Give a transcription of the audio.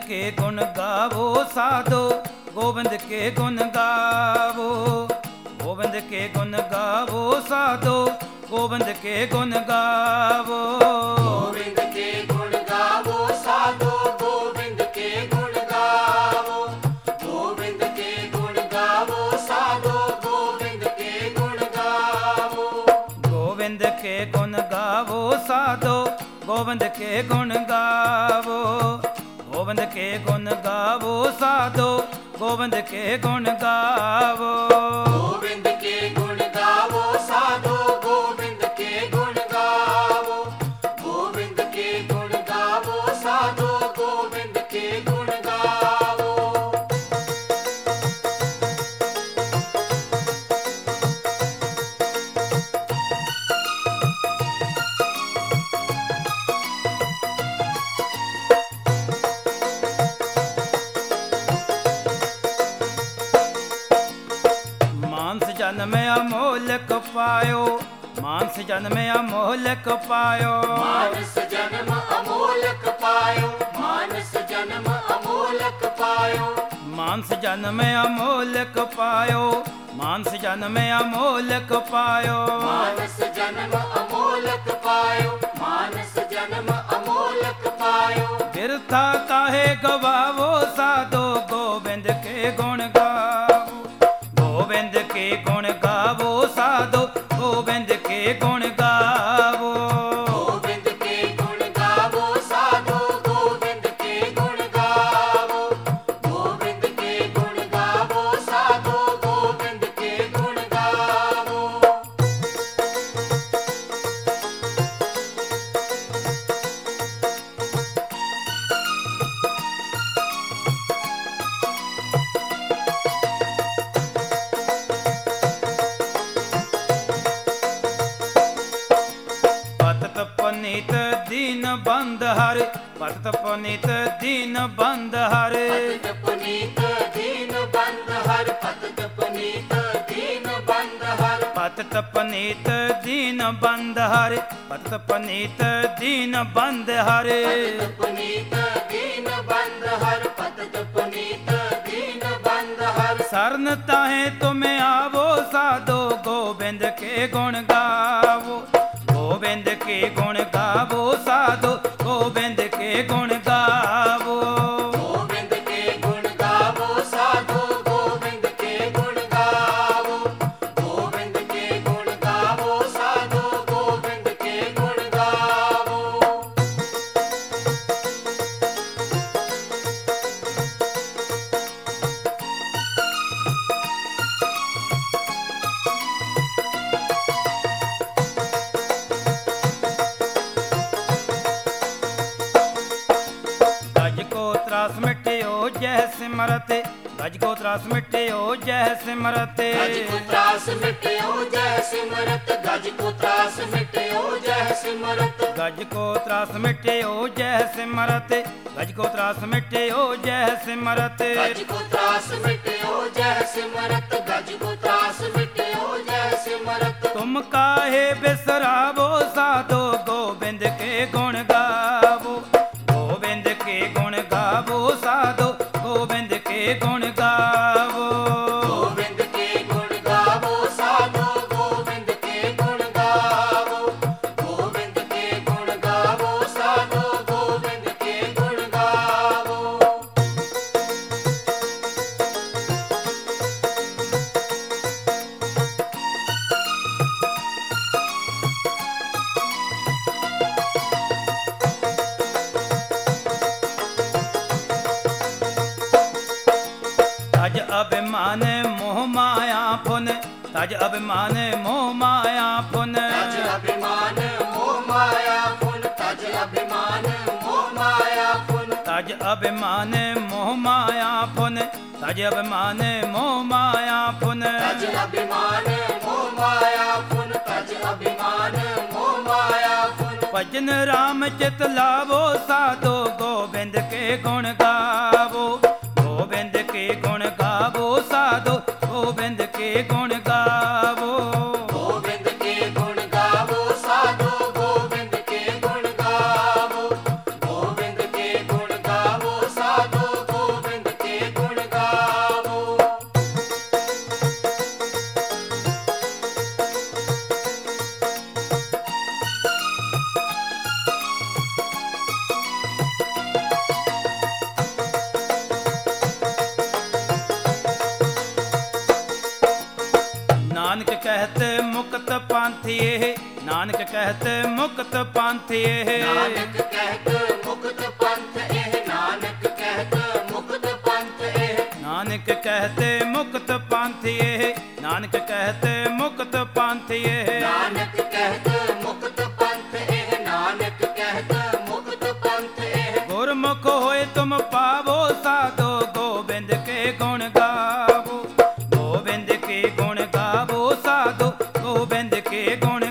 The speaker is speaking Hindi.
के गुण गावो साधो, गोविंद के गुण गावो। गोविंद के गुण गावो साधो, गोविंद के गुण गावो। गोविंद के गुण गावो साधो, गोविंद के गुण गावो। गोविंद के गुण गावो साधो, गोविंद के गुण गावो। गोविंद के गुण गावो साधो, गोविंद के गुण गावो। गोविंद के गुण गावो साधो, गोविंद के गुण गावो। गोविंद के गुण गावो साधो, गोविंद के गुण गावो। गोविंद के गुण गावो साधो, गोविंद के गुण गावो। मानस जन्म अमोलक पायो, मानस जन्म अमोलक पायो। मानस जन्म अमोलक पायो, मानस जन्म अमोलक पायो। मानस जन्म अमोलक पायो, मानस जन्म अमोलक पायो। मानस जन्म अमोलक पायो, मानस जन्म अमोलक पायो। बिरथा काहे गवावो साधो, गोविंद के गुण गावो। गोविंद के गुण गावो साधो, गोविंद के गुण गावो। गोविंद के गुण गावो साधो, गोविंद के गुण गावो। गोविंद के गुण गावो साधो, गोविंद के गुण गावो। पतत पनीत दीन बंद हरे, पतत पनीत दीन बंद हरे। पतित पुनीत दीन बंद हर, पतित पुनीत दीन बंद हर। पतत पनीत दीन बंद हरे, पतत पनीत दीन बंद हरे। पतित पुनीत दीन बंद हर, पतित पुनीत दीन बंद हर। शरण ताहे तुम्हें आवो साधो, गोविंद के गुण गावो। गोविंद के गुण गावो साधो, गोविंद के गुण गावो। गोविंद के गुण गावो साधो, गोविंद के गुण गावो। गोविंद के गुण गावो साधो, गोविंद के गुण गावो। गज को त्रास मिट्यो जय सिमरत, गज को त्रास मिट्यो जय सिमरत। गज को त्रास मिट्यो जय सिमरत, गज को त्रास मिट्यो जय सिमरत। गज को त्रास मिट्यो जय सिमरत, गज को त्रास मिट्यो जय सिमरत। गज को त्रास मिट्यो जय सिमरत, गज को त्रास मिट्यो जय सिमरत। तुम काहे बिसरावो साधो, गोविंद के गुण गावो। गोविंद के गुण गावो साधो, गोविंद के गुण गावो। गोविंद के गुण गावो साधो, गोविंद के गुण गावो। गोविंद के गुण गावो साधो, गोविंद के गुण गावो। तज अभिमान मोह माया पुन, तज अभिमान मोह माया पुन। तज अभिमान मोह माया पुन, तज अभिमान मोह माया पुन। तज अभिमान मोह माया पुन, तज अभिमान मोह माया पुन। तज अभिमान मोह माया पुन, तज अभिमान मोह माया पुन। भजन राम चित लावो साधो, गोविंद के गुण गावो। गोविंद के गुण गावो साधो, गोविंद के गुण गावो। गोविंद के गुण गावो साधो, गोविंद के गुण गावो। गोविंद के गुण गावो साधो, ਨਾਨਕ ਕਹਿਤ ਮੁਕਤ ਪੰਥ ਇਹ ਨਾਨਕ ਕਹਿਤ ਮੁਕਤ ਪੰਥ ਇਹ ਨਾਨਕ ਕਹਿਤ ਮੁਕਤ ਪੰਥ ਇਹ ਨਾਨਕ ਕਹਤੇ ਮੁਕਤ ਪੰਥ ਇਹ ਨਾਨਕ ਕਹਤੇ ਮੁਕਤ ਪੰਥ ਇਹ ਨਾਨਕ ਕਹਿਤ ਮੁਕਤ ਪੰਥ ਇਹ ਨਾਨਕ ਕਹਿਤ ਮੁਕਤ ਪੰਥ ਇਹ ਗੁਰਮੁਖ ਹੋਏ ਤੁਮ ਪਾਵੋ ਸਾਧੋ ਗੋਬਿੰਦ ਕੇ ਗੁਣ ਗਾਵੋ ਗੋਬਿੰਦ ਕੇ ਗੁਣ ਗਾਵੋ ਸਾਧੋ ਗੋਬਿੰਦ ਕੇ ਗੁਣ